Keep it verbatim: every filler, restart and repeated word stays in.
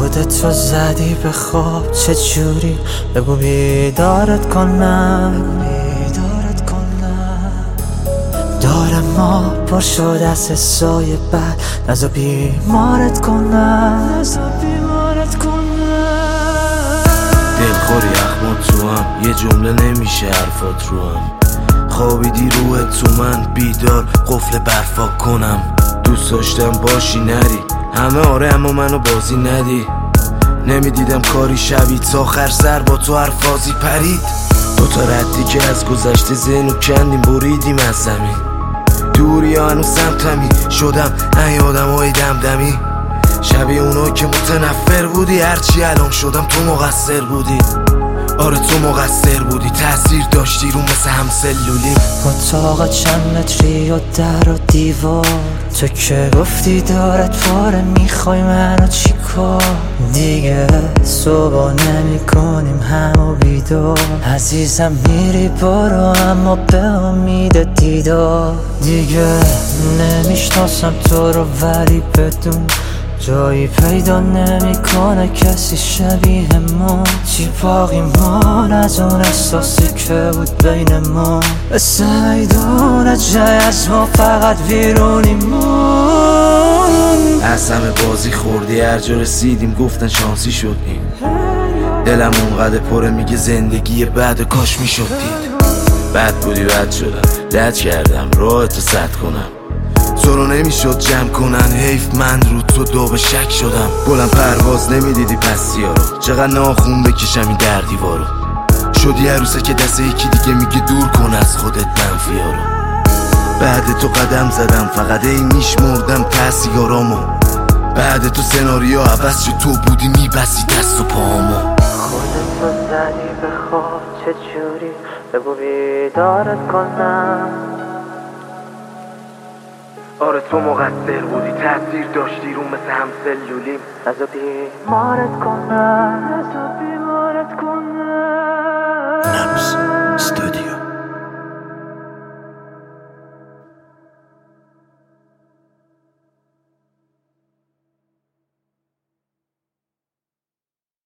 خودت رو زدی به خواب چجوری؟ بگو بیدارت کنم، بیدارت کنم. دار ما پر شد از حسای بد، نزا بیمارت کنم، نزا بیمارت کنم. دلخوری اخمات تو هم یه جمله نمیشه حرفات رو هم. خوابیدی روحت تو من بیدار قفل برفا کنم. دوست داشتم باشی نری همه آره اما منو بازی ندی. نمیدیدم کاری شوید تا آخر سر با تو هر فازی پرید. دوتا ردی که از گذشته ذهنو کندیم بریدیم از زمین. دوری ها هنو سمتمی شدم این آدم های دمدمی. شبیه اونایی که متنفر بودی هرچی الان شدم تو مقصر بودی. آره تو مقصر بودی تأثیر داشتی رو مثل همسلولیم. اتاق چند متری و در و دیوار، تو که گفتی دارت پاره میخوای منو چی کار؟ دیگه صبح نمی کنیم همو بیدار. عزیزم میری برو اما به امید دیدار. دیگه نمیشناسم تو رو ولی بدون جایی پیدا نمیکنه کسی شبیه ما. چی باقی مان از اون احساسی که بود بین ما؟ مثل میدونه جای از ما فقط بیرونیمون. از همه بازی خوردی هر جا رسیدیم گفتن شانسی شدیم. دلم اونقدر پره میگه زندگی بعد کاش میشدید. بد بودی بد شدم لج کردم راهتو سد کنم. تو رو نمیشد جمع کنن حیف من رو تو دو به شک شدم. بلند پرواز نمیدیدی پسیا رو چقدر ناخون بکشم این در دیوارو. شدی عروسه که دست یکی دیگه میگه دور کن از خودت منفیا رو. بعد تو قدم زدم فقط ای میشمردم تأثیرامو. بعد تو سناریو عوض شد تو بودی میبسی دست و پامو. خودت رو زدی به خواب چجوری؟ بگو بیدارت کنم. آره تو مقصر بودی تأثیر داشتی رو مثل همسلولیم. نزا بیمارت کنم، نزا بیمارت کنم.